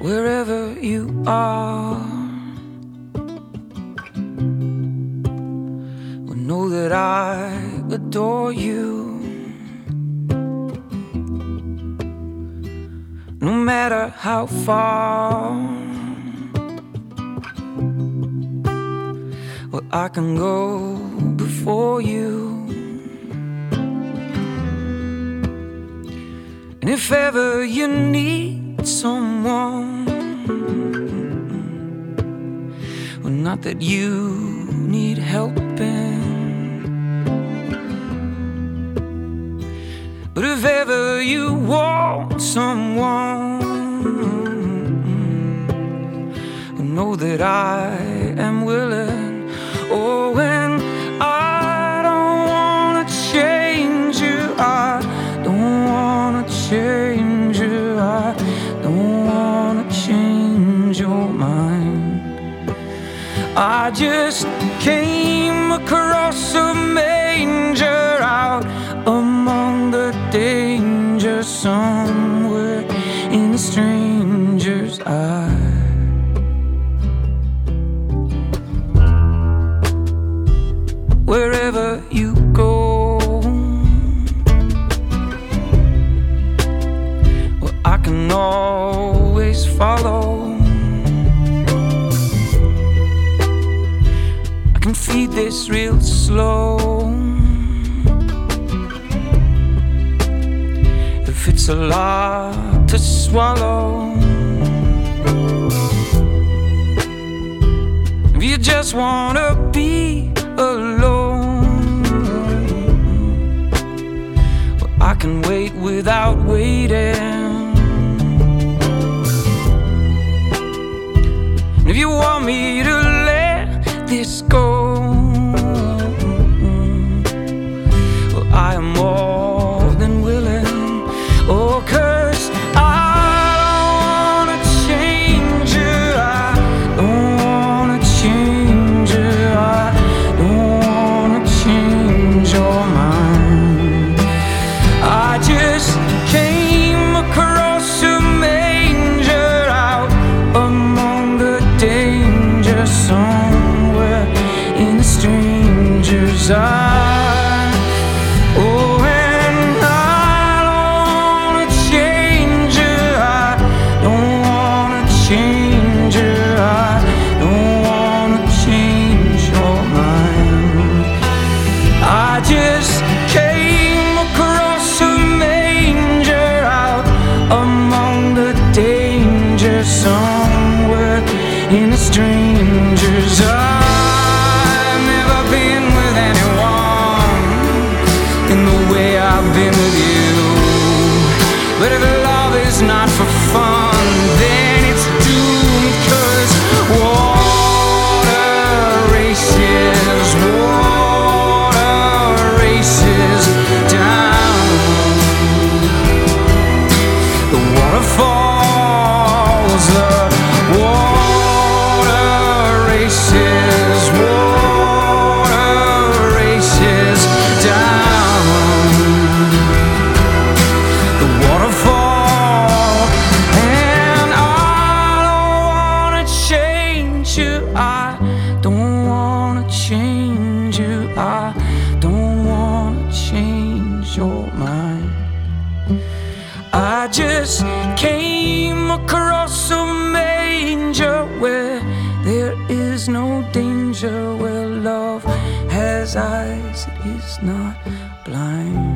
wherever you are. Well, know that I adore you, no matter how far. Well, I can go before you, and if ever you need someone, well, not that you need helping, but if ever you want someone, well, know that I am willing. Oh, and I don't wanna change you, I don't wanna change you, I don't wanna change your mind. I just came across a manger out among the danger, somewhere in a stranger's eye. Wherever you go, well, I can always follow. I can feed this real slow, if it's a lot to swallow. If you just wanna be alone, well, I can wait without waiting. And if you want me to let this go, well, I am more than willing. Oh, 'cause I don't wanna change you, I don't wanna change you, I don't wanna change your mind. I just came across a manger out among the danger, somewhere in a stranger's eye. Oh, and I don't wanna change you, I don't wanna change you, I don't wanna change your mind. I just came across a manger out among the danger, somewhere in a stranger's eye. I've never been with anyone in the way I've been with you, but if love is not for fun, then it's doomed. 'Cause water races down, the waterfalls, the water races down, the waterfall. And I don't wanna change you, I don't wanna change you, I don't wanna change your mind. I just came across a manger where there is no danger, where love has eyes, it is not blind.